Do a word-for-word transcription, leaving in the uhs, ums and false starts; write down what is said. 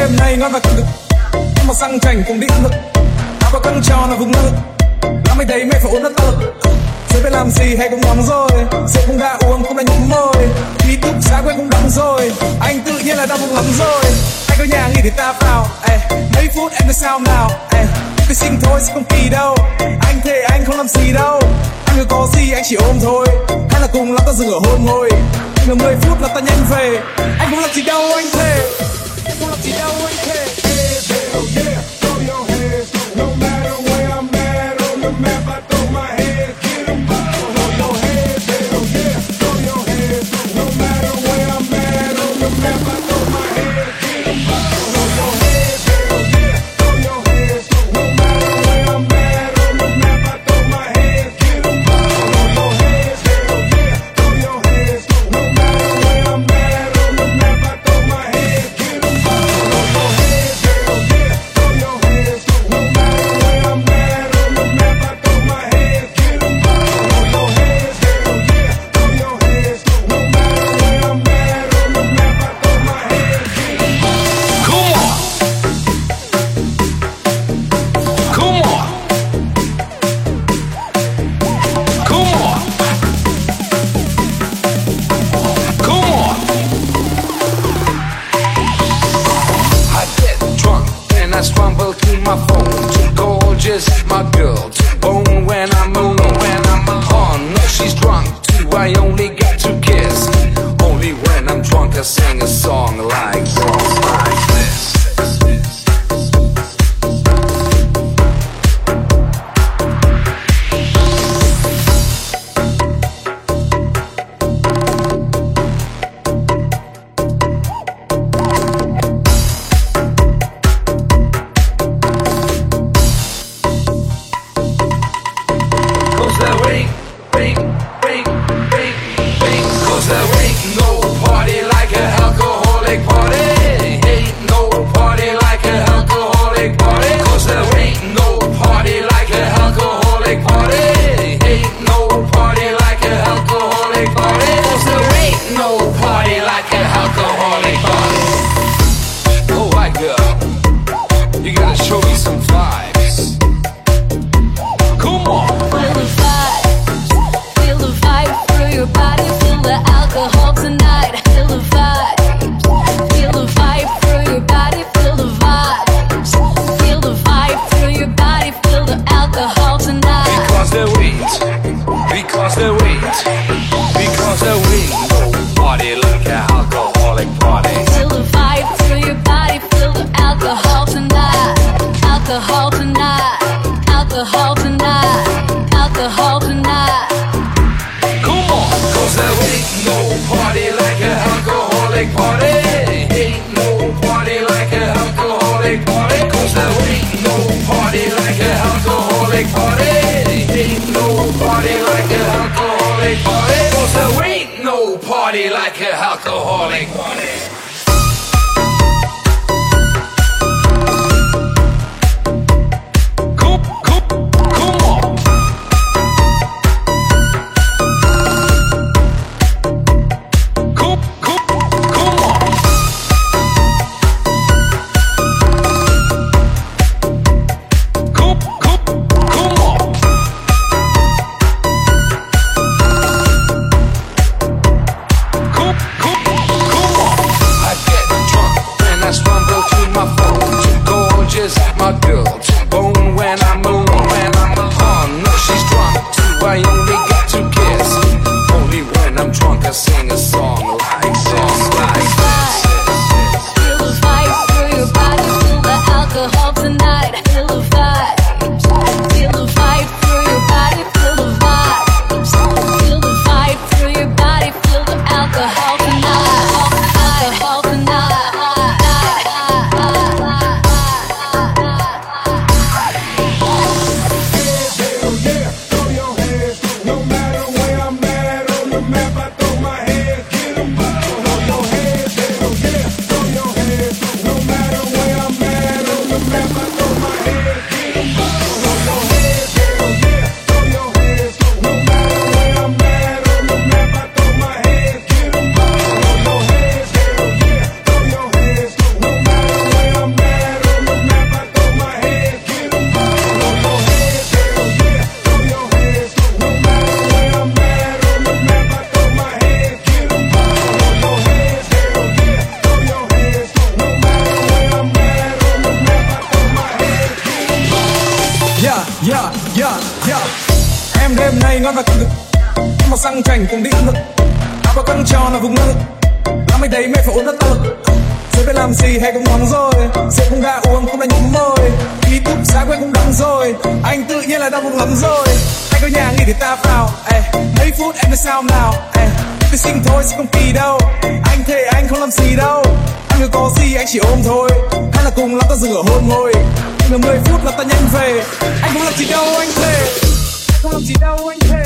đêm nay ngon và cực lực, mà sang chảnh cùng đi lực, áo và căng tròn là vùng ngực, làm mày thấy mày phải uống rất to lực. Chưa biết làm gì hay cũng nóng rồi, rượu cũng đã uống cũng đã nhúng môi, ký túc xá quên cũng đóng rồi, anh tự nhiên là đau bụng lắm rồi. Anh có nhà nghỉ thì ta vào, ê, mấy phút em mới sao nào, ê, cứ xin thôi sẽ không kỳ đâu, anh thề anh không làm gì đâu, anh cứ có gì anh chỉ ôm thôi, hay là cùng lắm ta dừng ở hôn môi, ngờ mười phút là ta nhanh về, anh không làm gì đâu anh thề, anh không làm gì đâu anh thề. No matter where I'm at on the map, I throw my hands, get 'em up. Throw your này ngon và cực lực. Màu xăng chảnh cùng đĩa lực, áo và căng tròn là vùng ngực. Làm mấy đấy mẹ phải uống rất to lực. Rồi biết làm gì hay cũng nóng rồi, rượu cũng đã uống cũng đã nhúng môi. Đi túp xa quên cũng đắng rồi, anh tự nhiên là đau bụng lắm rồi. Anh có nhà nghỉ thì ta vào, ê, mấy phút em mới sao nào, ê. Tôi sinh thôi chứ không kỳ đâu, anh thề anh không làm gì đâu. Anh cứ có gì anh chỉ ôm thôi, hay là cùng lắm ta dừng ở hôn môi. Nhưng mà mười phút là ta nhanh về, anh không làm gì đâu anh thề, không làm gì đâu anh thề.